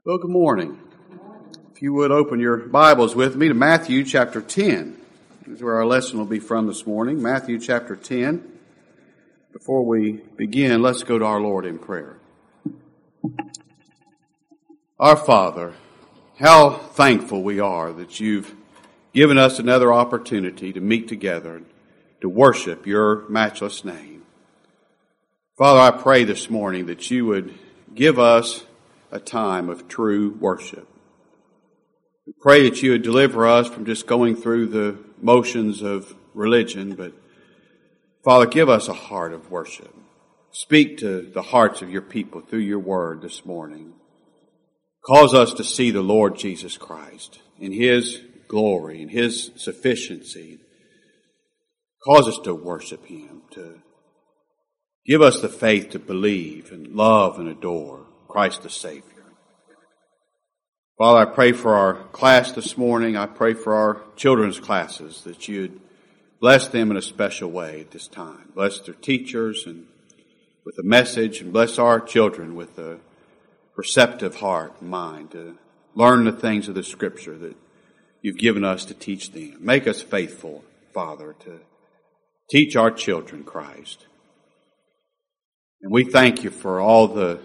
Well, good morning. If you would open your Bibles with me to Matthew chapter 10. This is where our lesson will be from this morning. Matthew chapter 10. Before we begin, let's go to our Lord in prayer. Our Father, how thankful we are that you've given us another opportunity to meet together, to worship your matchless name. Father, I pray this morning that you would give us a time of true worship. We pray that you would deliver us from just going through the motions of religion, but Father, give us a heart of worship. Speak to the hearts of your people through your word this morning. Cause us to see the Lord Jesus Christ in his glory and his sufficiency. Cause us to worship him, to give us the faith to believe and love and adore Christ the Savior. Father, I pray for our class this morning. I pray for our children's classes that you'd bless them in a special way at this time. Bless their teachers and with a message, and bless our children with a perceptive heart and mind to learn the things of the Scripture that you've given us to teach them. Make us faithful, Father, to teach our children Christ. And we thank you for all the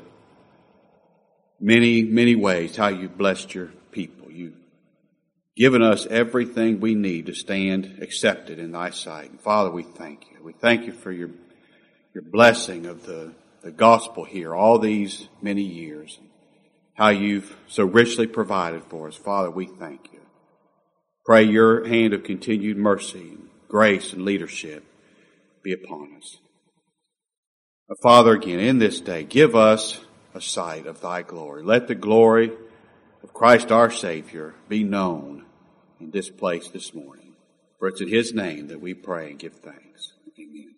many ways how you've blessed your people. You've given us everything we need to stand accepted in thy sight. And Father, we thank you. We thank you for your blessing of the gospel here all these many years. How you've so richly provided for us. Father, we thank you. Pray your hand of continued mercy and grace and leadership be upon us. Father, again, in this day, give us a sight of thy glory. Let the glory of Christ our Savior be known in this place this morning. For it's in his name that we pray and give thanks. Amen.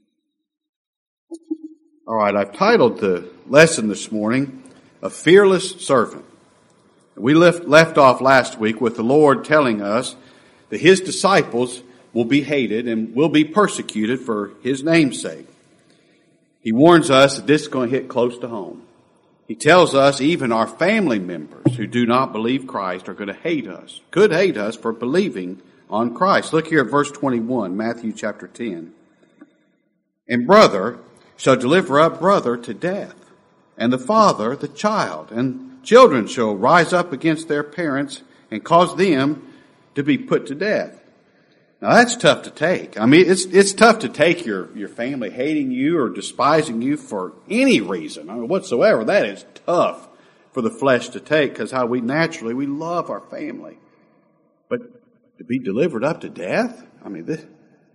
All right, I've titled the lesson this morning, A Fearless Servant. We left off last week with the Lord telling us that his disciples will be hated and will be persecuted for his name's sake. He warns us that this is going to hit close to home. He tells us even our family members who do not believe Christ are going to hate us, could hate us for believing on Christ. Look here at verse 21, Matthew chapter 10. And brother shall deliver up brother to death, and the father the child, and children shall rise up against their parents and cause them to be put to death. Now that's tough to take. I mean, it's tough to take your family hating you or despising you for any reason, whatsoever. That is tough for the flesh to take because how we love our family. But to be delivered up to death? I mean, this,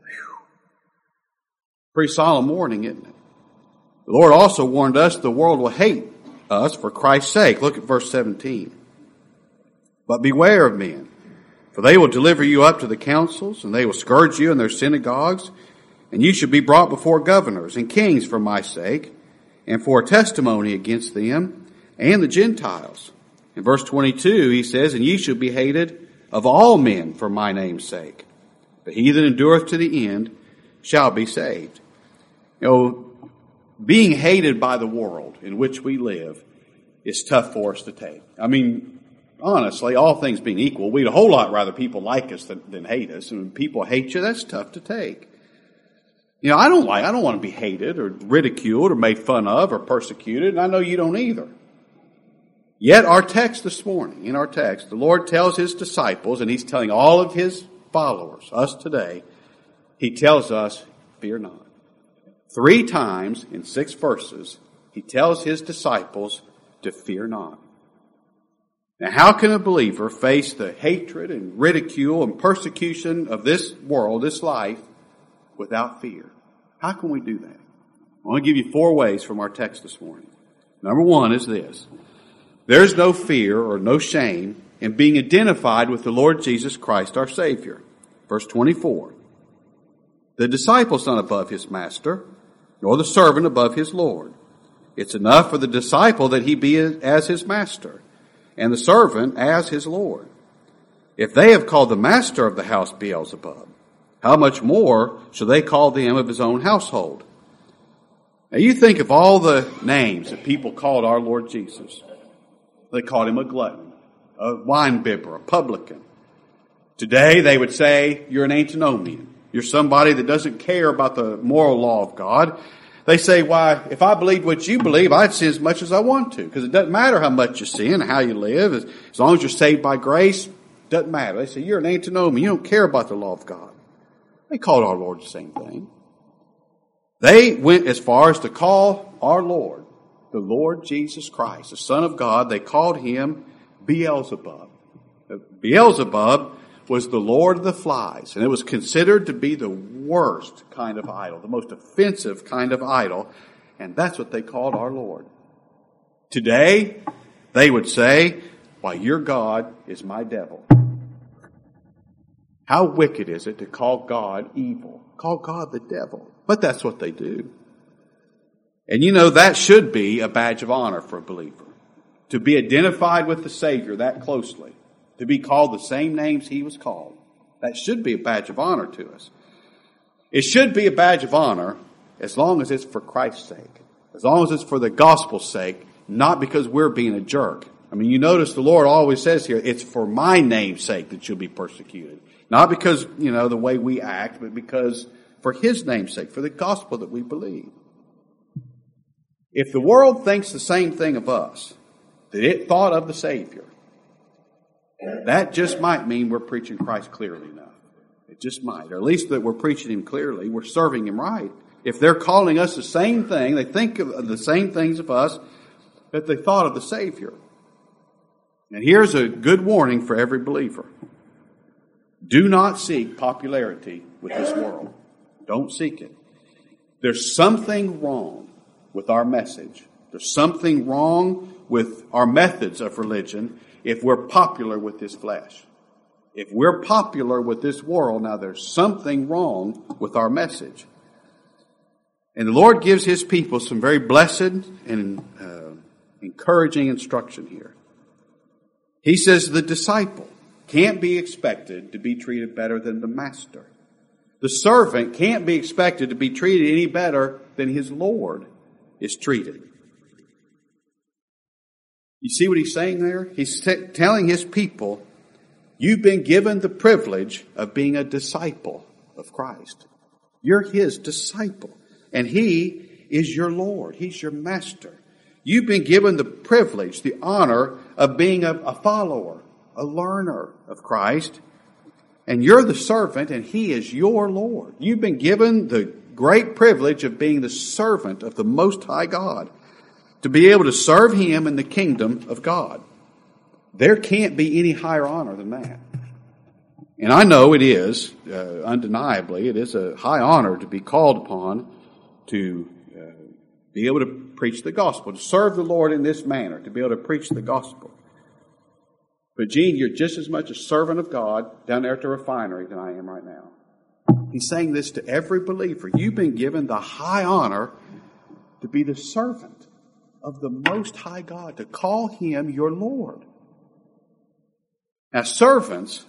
pretty solemn warning, isn't it? The Lord also warned us the world will hate us for Christ's sake. Look at verse 17. But beware of men. For they will deliver you up to the councils, and they will scourge you in their synagogues, and you shall be brought before governors and kings for my sake, and for a testimony against them and the Gentiles. In verse 22, he says, And ye shall be hated of all men for my name's sake. But he that endureth to the end shall be saved. You know, being hated by the world in which we live is tough for us to take. I mean, honestly, all things being equal, we'd a whole lot rather people like us than hate us. And when people hate you, that's tough to take. You know, I don't want to be hated or ridiculed or made fun of or persecuted, and I know you don't either. Yet our text this morning, in our text, the Lord tells his disciples, and he's telling all of his followers, us today, he tells us, fear not. 3 times in 6 verses, he tells his disciples to fear not. Now, how can a believer face the hatred and ridicule and persecution of this world, this life, without fear? How can we do that? I want to give you 4 ways from our text this morning. Number 1 is this. There's no fear or no shame in being identified with the Lord Jesus Christ, our Savior. Verse 24. The disciple's not above his master, nor the servant above his Lord. It's enough for the disciple that he be as his master, and the servant as his Lord. If they have called the master of the house Beelzebub, how much more shall they call them of his own household? Now you think of all the names that people called our Lord Jesus. They called him a glutton, a wine bibber, a publican. Today they would say you're an antinomian. You're somebody that doesn't care about the moral law of God. They say, why, if I believed what you believe, I'd sin as much as I want to. Because it doesn't matter how much you sin, how you live. As long as you're saved by grace, it doesn't matter. They say, you're an antinomian. You don't care about the law of God. They called our Lord the same thing. They went as far as to call our Lord, the Lord Jesus Christ, the Son of God. They called him Beelzebub. Beelzebub was the Lord of the flies, and it was considered to be the worst kind of idol, the most offensive kind of idol, and that's what they called our Lord. Today, they would say, why, your God is my devil. How wicked is it to call God evil, call God the devil? But that's what they do. And you know, that should be a badge of honor for a believer, to be identified with the Savior that closely. To be called the same names he was called. That should be a badge of honor to us. It should be a badge of honor as long as it's for Christ's sake. As long as it's for the gospel's sake, not because we're being a jerk. I mean, you notice the Lord always says here, it's for my name's sake that you'll be persecuted. Not because, the way we act, but because for his name's sake, for the gospel that we believe. If the world thinks the same thing of us, that it thought of the Savior, that just might mean we're preaching Christ clearly enough. It just might. Or at least that we're preaching him clearly. We're serving him right. If they're calling us the same thing, they think of the same things of us that they thought of the Savior. And here's a good warning for every believer. Do not seek popularity with this world. Don't seek it. There's something wrong with our message. There's something wrong with our methods of religion if we're popular with this flesh. If we're popular with this world, now there's something wrong with our message. And the Lord gives his people some very blessed and encouraging instruction here. He says the disciple can't be expected to be treated better than the master. The servant can't be expected to be treated any better than his Lord is treated. You see what he's saying there? He's telling his people, you've been given the privilege of being a disciple of Christ. You're his disciple. And he is your Lord. He's your master. You've been given the privilege, the honor of being a follower, a learner of Christ. And you're the servant and he is your Lord. You've been given the great privilege of being the servant of the Most High God, to be able to serve him in the kingdom of God. There can't be any higher honor than that. And I know it is, undeniably, it is a high honor to be called upon to be able to preach the gospel, to serve the Lord in this manner, to be able to preach the gospel. But Gene, you're just as much a servant of God down there at the refinery than I am right now. He's saying this to every believer. You've been given the high honor to be the servant of the Most High God, to call him your Lord. Now, servants,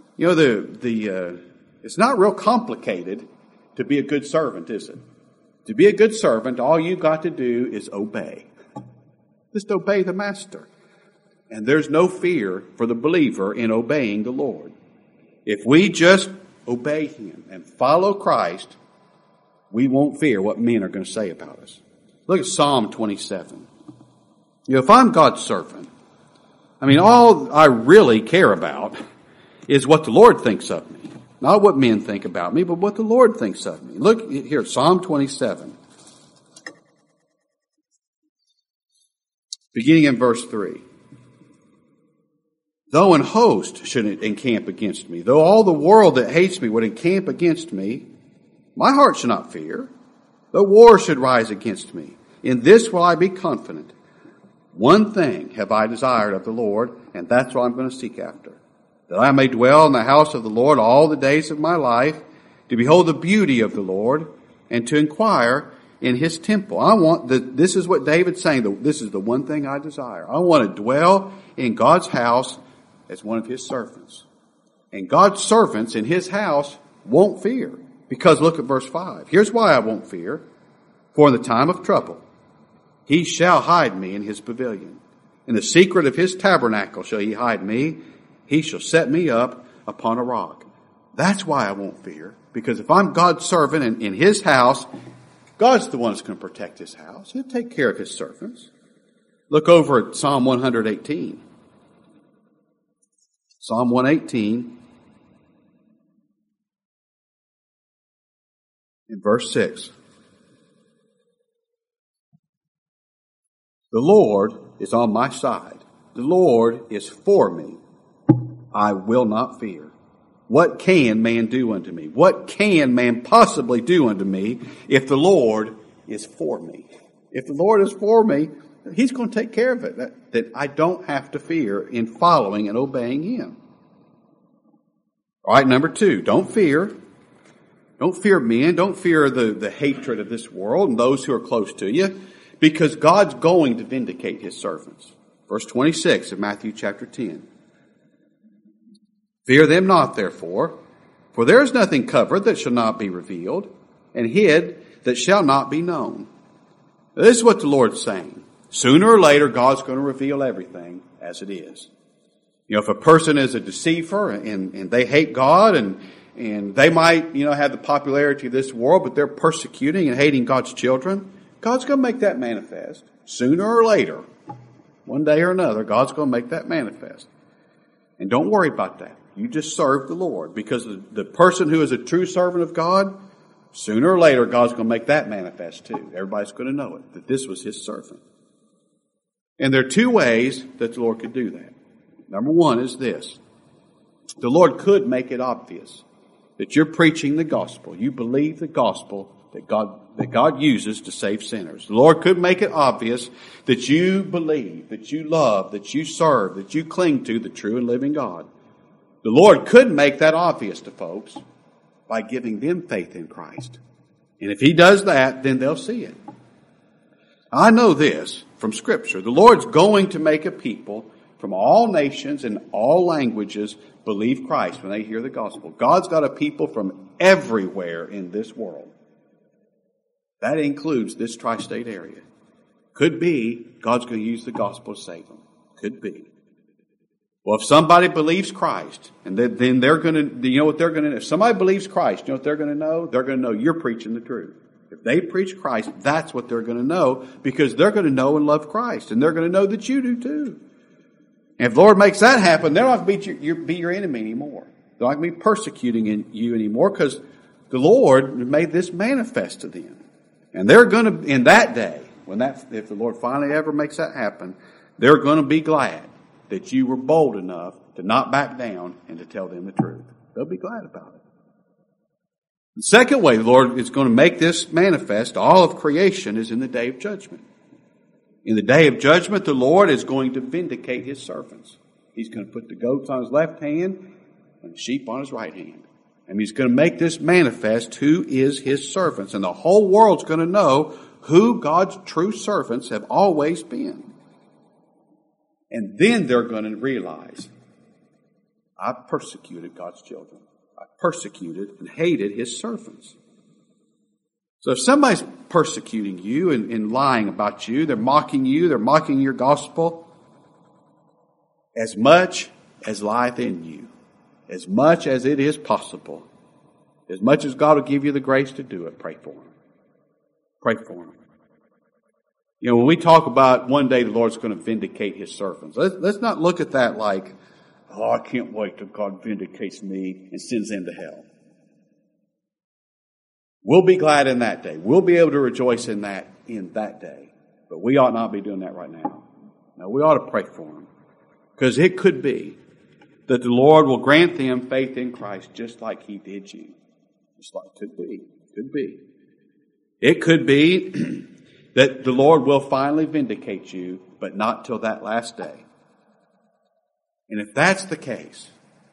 it's not real complicated to be a good servant, is it? To be a good servant, all you've got to do is obey. Just obey the master. And there's no fear for the believer in obeying the Lord. If we just obey him and follow Christ, we won't fear what men are going to say about us. Look at Psalm 27. If I'm God's servant, all I really care about is what the Lord thinks of me. Not what men think about me, but what the Lord thinks of me. Look here, Psalm 27. Beginning in verse 3. Though an host should encamp against me, though all the world that hates me would encamp against me, my heart shall not fear. Though war should rise against me, in this will I be confident. One thing have I desired of the Lord, and that's what I'm going to seek after. That I may dwell in the house of the Lord all the days of my life, to behold the beauty of the Lord, and to inquire in his temple. This is what David's saying, this is the one thing I desire. I want to dwell in God's house as one of his servants. And God's servants in his house won't fear. Because look at verse 5. Here's why I won't fear. For in the time of trouble, he shall hide me in his pavilion. In the secret of his tabernacle shall he hide me. He shall set me up upon a rock. That's why I won't fear. Because if I'm God's servant in his house, God's the one that's going to protect his house. He'll take care of his servants. Look over at Psalm 118. Psalm 118 in verse 6. The Lord is on my side. The Lord is for me. I will not fear. What can man do unto me? What can man possibly do unto me if the Lord is for me? If the Lord is for me, he's going to take care of it. That I don't have to fear in following and obeying him. All right, number 2, don't fear. Don't fear men. Don't fear the hatred of this world and those who are close to you, because God's going to vindicate his servants. Verse 26 of Matthew chapter 10. Fear them not, therefore, for there is nothing covered that shall not be revealed, and hid that shall not be known. Now, this is what the Lord's saying. Sooner or later, God's going to reveal everything as it is. You know, if a person is a deceiver and they hate God and they might, have the popularity of this world, but they're persecuting and hating God's children, God's going to make that manifest. Sooner or later, one day or another, God's going to make that manifest. And don't worry about that. You just serve the Lord, because the person who is a true servant of God, sooner or later, God's going to make that manifest too. Everybody's going to know it, that this was his servant. And there are 2 ways that the Lord could do that. Number 1 is this. The Lord could make it obvious that you're preaching the gospel. You believe the gospel that God uses to save sinners. The Lord could make it obvious that you believe, that you love, that you serve, that you cling to the true and living God. The Lord could make that obvious to folks by giving them faith in Christ. And if he does that, then they'll see it. I know this from Scripture. The Lord's going to make a people from all nations and all languages believe Christ when they hear the gospel. God's got a people from everywhere in this world. That includes this tri-state area. Could be God's going to use the gospel to save them. Could be. Well, if somebody believes Christ, and then they're going to, you know what they're going to know? If somebody believes Christ, you know what they're going to know? They're going to know you're preaching the truth. If they preach Christ, that's what they're going to know, because they're going to know and love Christ, and they're going to know that you do too. And if the Lord makes that happen, they're not going to be your enemy anymore. They're not going to be persecuting you anymore, because the Lord made this manifest to them. And they're going to, in that day, if the Lord finally ever makes that happen, they're going to be glad that you were bold enough to not back down and to tell them the truth. They'll be glad about it. The second way the Lord is going to make this manifest, all of creation, is in the day of judgment. In the day of judgment, the Lord is going to vindicate his servants. He's going to put the goats on his left hand and the sheep on his right hand. And he's going to make this manifest who is his servants. And the whole world's going to know who God's true servants have always been. And then they're going to realize, I persecuted God's children. I persecuted and hated his servants. So if somebody's persecuting you and lying about you, they're mocking your gospel, as much as lieth in you, as much as it is possible, as much as God will give you the grace to do it, pray for them. Pray for them. You know, when we talk about one day the Lord's going to vindicate his servants, let's not look at that like, oh, I can't wait till God vindicates me and sends them to hell. We'll be glad in that day. We'll be able to rejoice in that day. But we ought not be doing that right now. No, we ought to pray for them. Because it could be that the Lord will grant them faith in Christ just like he did you. Just like it could be. Could be. It could be that the Lord will finally vindicate you, but not till that last day. And if that's the case,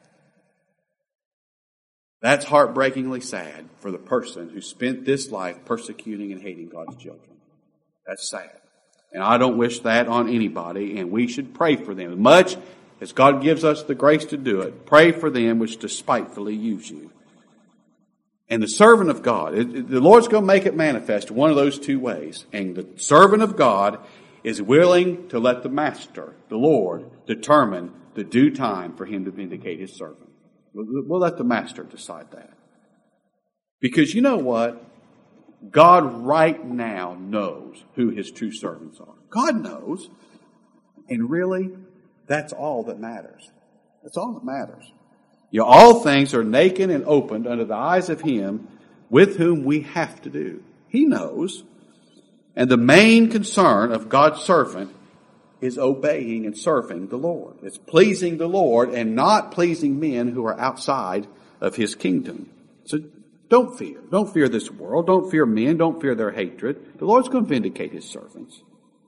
that's heartbreakingly sad for the person who spent this life persecuting and hating God's children. That's sad. And I don't wish that on anybody, and we should pray for them. As much as God gives us the grace to do it, pray for them which despitefully use you. And the servant of God, the Lord's going to make it manifest one of those 2 ways. And the servant of God is willing to let the Master, the Lord, determine the due time for him to vindicate his servant. We'll let the Master decide that. Because you know what? God right now knows who his true servants are. God knows. And really, that's all that matters. That's all that matters. You know, all things are naked and opened under the eyes of him with whom we have to do. He knows. And the main concern of God's servant is obeying and serving the Lord. It's pleasing the Lord and not pleasing men who are outside of his kingdom. So don't fear. Don't fear this world. Don't fear men. Don't fear their hatred. The Lord's going to vindicate his servants.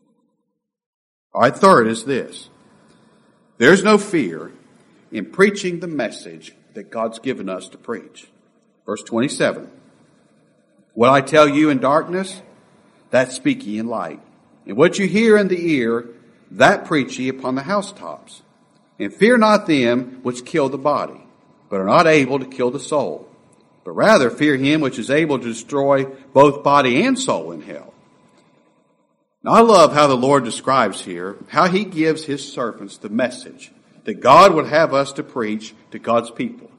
All right, third is this. There's no fear in preaching the message that God's given us to preach. Verse 27. What I tell you in darkness, that speak ye in light. And what you hear in the ear, that preach ye upon the housetops. And fear not them which kill the body, but are not able to kill the soul. But rather fear him which is able to destroy both body and soul in hell. Now I love how the Lord describes here how he gives his servants the message that God would have us to preach to God's people.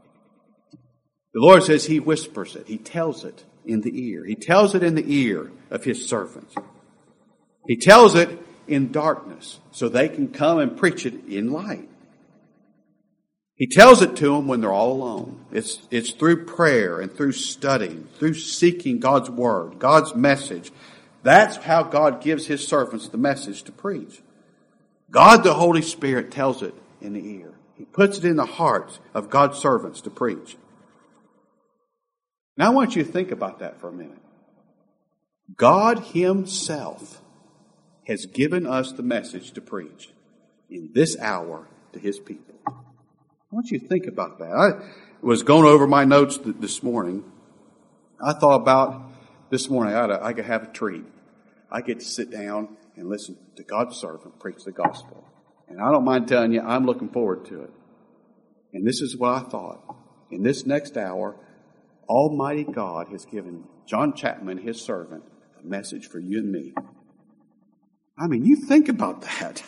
The Lord says he whispers it. He tells it in the ear. He tells it in the ear of his servants. He tells it in darkness so they can come and preach it in light. He tells it to them when they're all alone. It's through prayer and through studying, through seeking God's word, God's message. That's how God gives his servants the message to preach. God, the Holy Spirit, tells it in the ear. He puts it in the hearts of God's servants to preach. Now I want you to think about that for a minute. God himself has given us the message to preach in this hour to his people. I want you to think about that. I was going over my notes this morning. I thought about this morning, I could have a treat. I get to sit down and listen to God's servant preach the gospel. And I don't mind telling you, I'm looking forward to it. And this is what I thought. In this next hour, Almighty God has given John Chapman, his servant, a message for you and me. I mean, you think about that.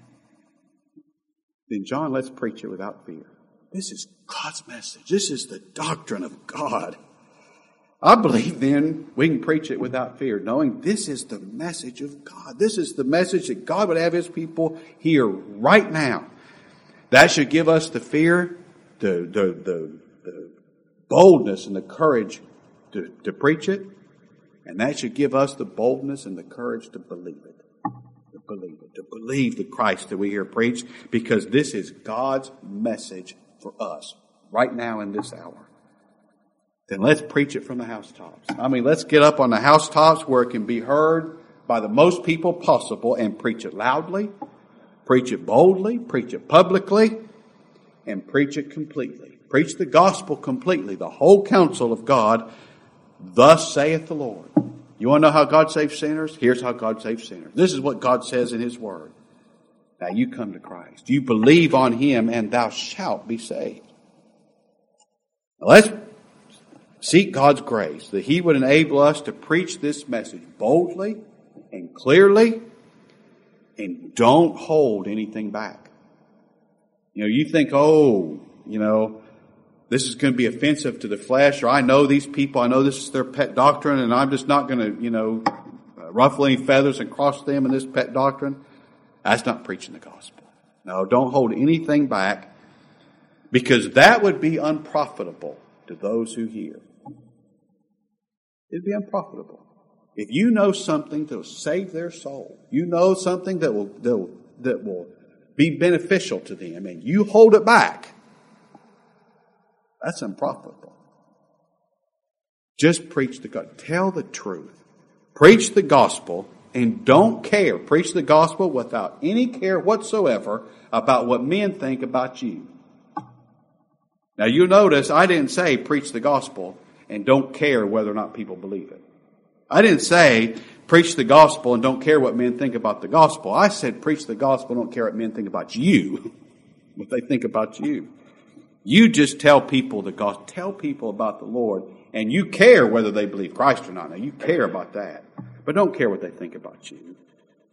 Then, John, let's preach it without fear. This is God's message. This is the doctrine of God. I believe then we can preach it without fear, knowing this is the message of God. This is the message that God would have his people hear right now. That should give us the fear, the boldness and the courage to preach it. And that should give us the boldness and the courage to believe it. To believe the Christ that we hear preached, because this is God's message for us right now in this hour. Then let's preach it from the housetops. I mean, let's get up on the housetops where it can be heard by the most people possible and preach it loudly, preach it boldly, preach it publicly, and preach it completely. Preach the gospel completely, the whole counsel of God. Thus saith the Lord. You want to know how God saves sinners? Here's how God saves sinners. This is what God says in his word. Now you come to Christ. You believe on him and thou shalt be saved. Now let's seek God's grace that he would enable us to preach this message boldly and clearly, and don't hold anything back. You know, you think, this is going to be offensive to the flesh, or I know these people, I know this is their pet doctrine, and I'm just not going to, ruffle any feathers and cross them in this pet doctrine. That's not preaching the gospel. No, don't hold anything back, because that would be unprofitable to those who hear. It'd be unprofitable. If you know something that will save their soul, you know something that will be beneficial to them, and you hold it back, that's unprofitable. Just preach the gospel. Tell the truth. Preach the gospel and don't care. Preach the gospel without any care whatsoever about what men think about you. Now you notice I didn't say preach the gospel and don't care whether or not people believe it. I didn't say preach the gospel and don't care what men think about the gospel. I said preach the gospel and don't care what men think about you. What they think about you. You just tell people the gospel. Tell people about the Lord. And you care whether they believe Christ or not. Now, you care about that. But don't care what they think about you.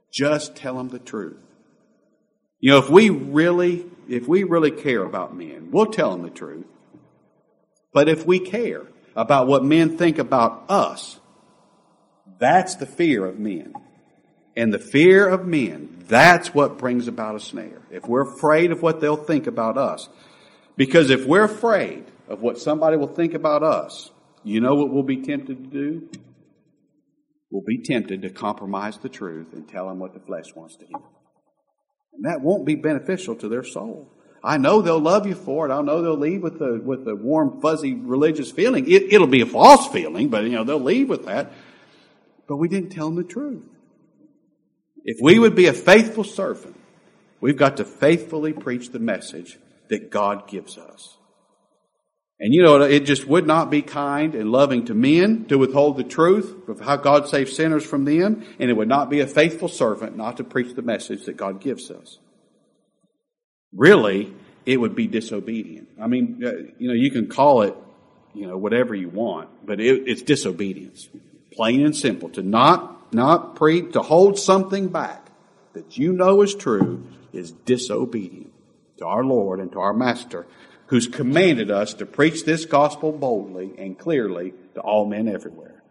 Just tell them the truth. You know, if we really care about men, we'll tell them the truth. But if we care about what men think about us, that's the fear of men. And the fear of men, that's what brings about a snare. If we're afraid of what they'll think about us. Because if we're afraid of what somebody will think about us, you know what we'll be tempted to do? We'll be tempted to compromise the truth and tell them what the flesh wants to hear. And that won't be beneficial to their soul. I know they'll love you for it. I know they'll leave with a warm, fuzzy religious feeling. It'll be a false feeling, but they'll leave with that. But we didn't tell them the truth. If we would be a faithful servant, we've got to faithfully preach the message that God gives us. And it just would not be kind and loving to men to withhold the truth of how God saves sinners from them, and it would not be a faithful servant not to preach the message that God gives us. Really, it would be disobedient. I mean, you can call it, whatever you want, but it's disobedience. Plain and simple. To not preach, to hold something back that is true is disobedient to our Lord and to our Master, who's commanded us to preach this gospel boldly and clearly to all men everywhere.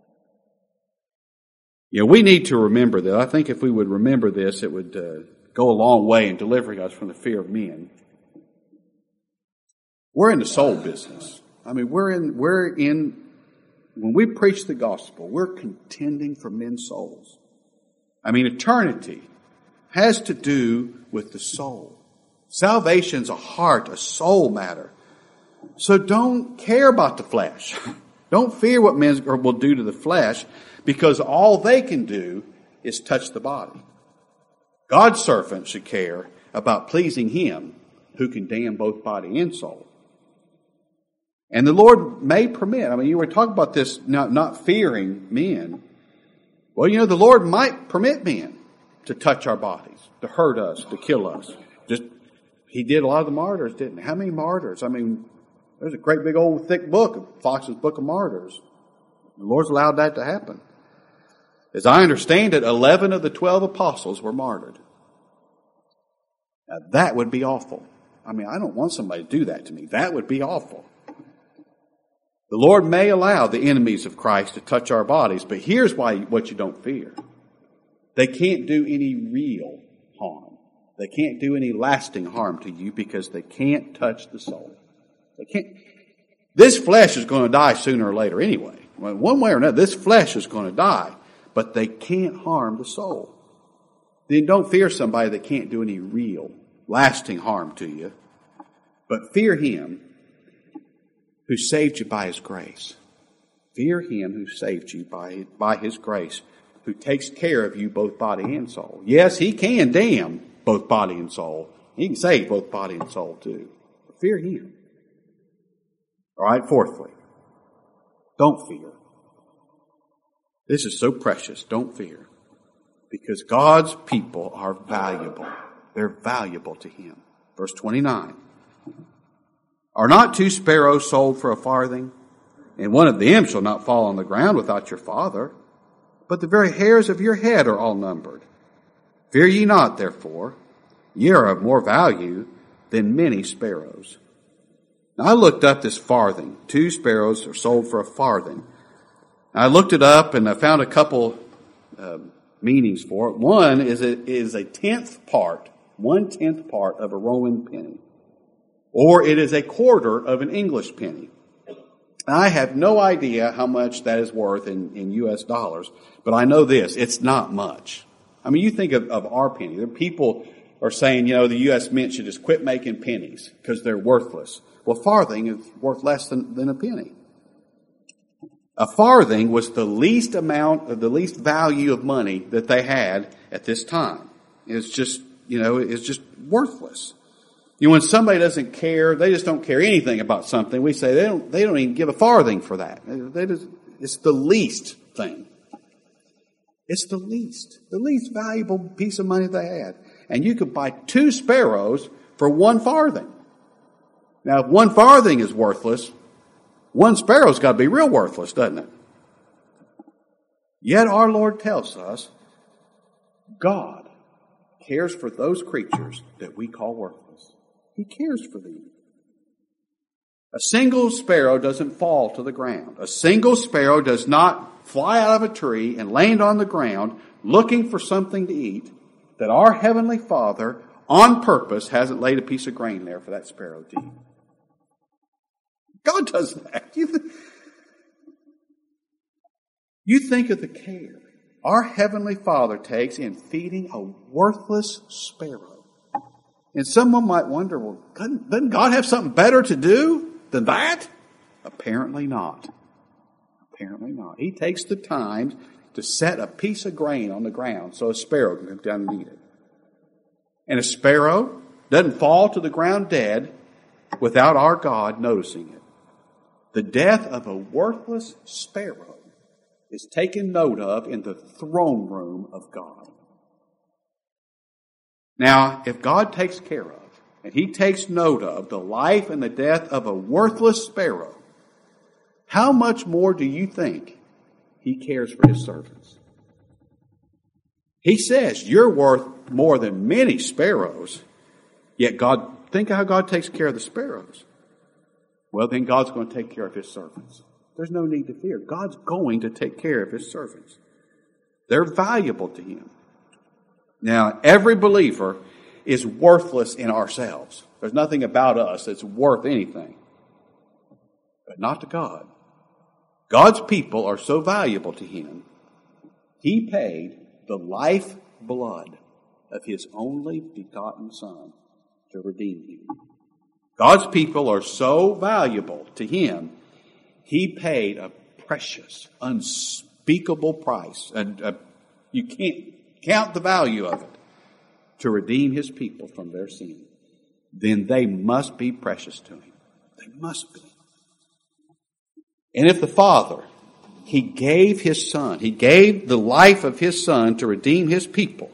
We need to remember that. I think if we would remember this, it would go a long way in delivering us from the fear of men. We're in the soul business. I mean, when we preach the gospel, we're contending for men's souls. I mean, eternity has to do with the soul. Salvation's a heart, a soul matter. So don't care about the flesh. Don't fear what men will do to the flesh, because all they can do is touch the body. God's servant should care about pleasing Him who can damn both body and soul. And the Lord may permit. I mean, you were talking about this not fearing men. Well, the Lord might permit men to touch our bodies, to hurt us, to kill us. He did a lot of the martyrs, didn't he? How many martyrs? I mean, there's a great big old thick book, Fox's Book of Martyrs. The Lord's allowed that to happen. As I understand it, 11 of the 12 apostles were martyred. Now, that would be awful. I mean, I don't want somebody to do that to me. That would be awful. The Lord may allow the enemies of Christ to touch our bodies, but here's what you don't fear. They can't do any real harm. They can't do any lasting harm to you because they can't touch the soul. They can't. This flesh is going to die sooner or later anyway. One way or another, this flesh is going to die, but they can't harm the soul. Then don't fear somebody that can't do any real, lasting harm to you, but fear Him who saved you by His grace. Fear Him who saved you by His grace, who takes care of you both body and soul. Yes, He can damn both body and soul. He can save both body and soul too. But fear Him. All right, fourthly, don't fear. This is so precious. Don't fear. Because God's people are valuable. They're valuable to Him. Verse 29. Are not 2 sparrows sold for a farthing? And one of them shall not fall on the ground without your Father. But the very hairs of your head are all numbered. Fear ye not, therefore. Ye are of more value than many sparrows. Now I looked up this farthing. 2 sparrows are sold for a farthing. I looked it up and I found a couple meanings for it. one is a 1/10 part of a Roman penny. Or it is a quarter of an English penny. I have no idea how much that is worth in U.S. dollars, but I know this, it's not much. I mean, you think of our penny. There people are saying, the U.S. Mint should just quit making pennies because they're worthless. Well, farthing is worth less than a penny. A farthing was the least value of money that they had at this time. It's just worthless. When somebody doesn't care, they just don't care anything about something, we say they don't even give a farthing for that. It's the least thing. It's the least valuable piece of money they had. And you could buy 2 sparrows for 1 farthing. Now, if 1 farthing is worthless, 1 sparrow's got to be real worthless, doesn't it? Yet our Lord tells us God cares for those creatures that we call worthless. He cares for them. A single sparrow doesn't fall to the ground. A single sparrow does not fly out of a tree and land on the ground looking for something to eat that our Heavenly Father, on purpose, hasn't laid a piece of grain there for that sparrow to eat. God does that. You think of the care our Heavenly Father takes in feeding a worthless sparrow. And someone might wonder, well, doesn't God have something better to do than that? Apparently not. Apparently not. He takes the time to set a piece of grain on the ground so a sparrow can come down and eat it. And a sparrow doesn't fall to the ground dead without our God noticing it. The death of a worthless sparrow is taken note of in the throne room of God. Now, if God takes care of, and He takes note of the life and the death of a worthless sparrow, how much more do you think He cares for His servants? He says, you're worth more than many sparrows, yet think how God takes care of the sparrows. Well, then God's going to take care of His servants. There's no need to fear. God's going to take care of His servants. They're valuable to Him. Now, every believer is worthless in ourselves. There's nothing about us that's worth anything. But not to God. God's people are so valuable to Him, He paid the life blood of His only begotten Son to redeem you. God's people are so valuable to Him, He paid a precious, unspeakable price. And you can't count the value of it to redeem His people from their sin. Then they must be precious to Him. They must be. And if the Father, He gave His Son, He gave the life of His Son to redeem His people,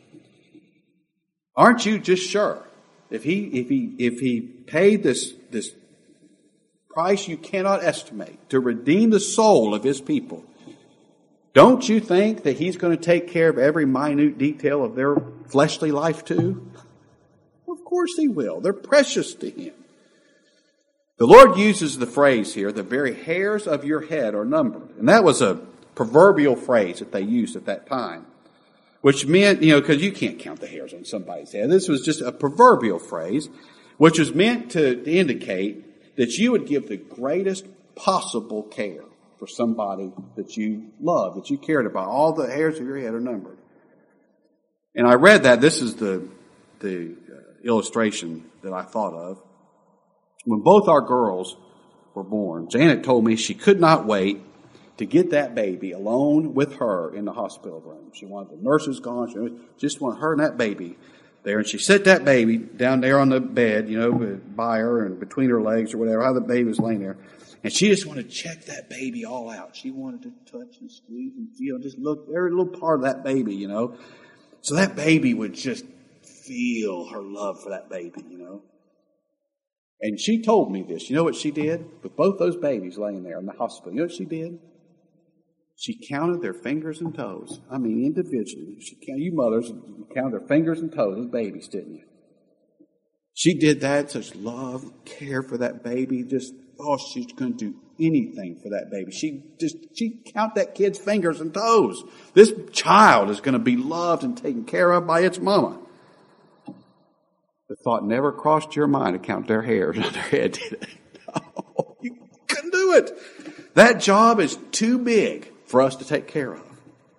aren't you just sure? If He paid this price you cannot estimate to redeem the soul of His people, don't you think that He's going to take care of every minute detail of their fleshly life too? Well, of course He will. They're precious to Him. The Lord uses the phrase here, the very hairs of your head are numbered. And that was a proverbial phrase that they used at that time, which meant, because you can't count the hairs on somebody's head. This was just a proverbial phrase, which was meant to indicate that you would give the greatest possible care for somebody that you love, that you cared about. All the hairs of your head are numbered. And I read that. This is the illustration that I thought of. When both our girls were born, Janet told me she could not wait to get that baby alone with her in the hospital room. She wanted the nurses gone. She just wanted her and that baby there. And she set that baby down there on the bed, by her and between her legs or whatever, how the baby was laying there. And she just wanted to check that baby all out. She wanted to touch and squeeze and feel, just look every little part of that baby, So that baby would just feel her love for that baby, And she told me this. You know what she did? With both those babies laying there in the hospital, you know what she did? She counted their fingers and toes. I mean, individually. You mothers counted their fingers and toes as babies, didn't you? She did that, such love, care for that baby. She's going to do anything for that baby. She count that kid's fingers and toes. This child is going to be loved and taken care of by its mama. The thought never crossed your mind to count their hairs on their head, did it? No, you couldn't do it. That job is too big for us to take care of.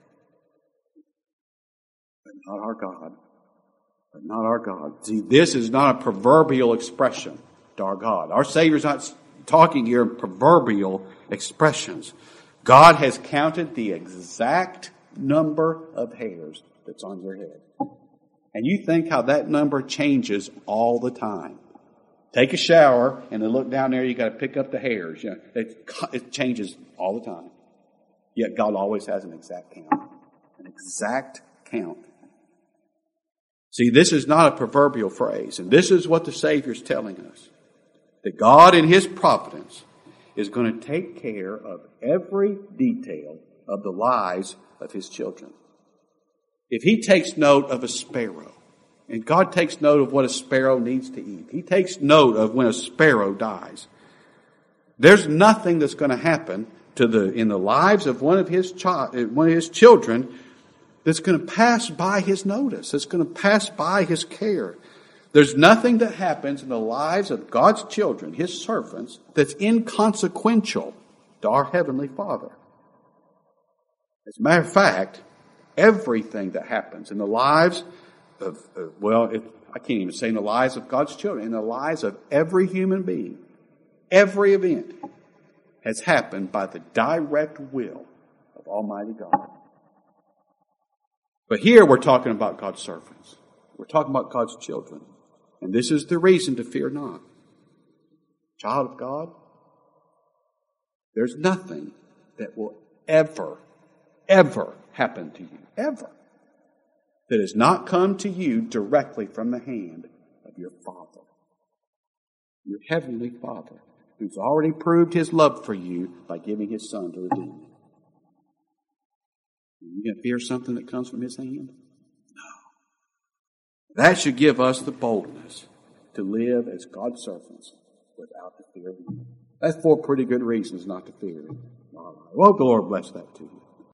But not our God. But not our God. See, this is not a proverbial expression to our God. Our Savior's not talking here in proverbial expressions. God has counted the exact number of hairs that's on your head. And you think how that number changes all the time. Take a shower and then look down there, you got to pick up the hairs. It changes all the time. Yet God always has an exact count. An exact count. See, this is not a proverbial phrase. And this is what the Savior's telling us. That God in His providence is going to take care of every detail of the lives of His children. if he takes note of a sparrow, and God takes note of what a sparrow needs to eat, he takes note of when a sparrow dies, there's nothing that's going to happen in the lives of one of his children that's going to pass by his notice. That's going to pass by his care. There's nothing that happens in the lives of God's children, his servants, that's inconsequential to our Heavenly Father. As a matter of fact, everything that happens in the lives I can't even say in the lives of God's children, in the lives of every human being, every event has happened by the direct will of Almighty God. But here we're talking about God's servants. We're talking about God's children. And this is the reason to fear not. Child of God, there's nothing that will ever happen to you, ever, that has not come to you directly from the hand of your Father, your Heavenly Father, who's already proved His love for you by giving His Son to redeem you. Are you going to fear something that comes from His hand? No. That should give us the boldness to live as God's servants without the fear of evil. That's 4 pretty good reasons not to fear. All right. Well, the Lord bless that to you.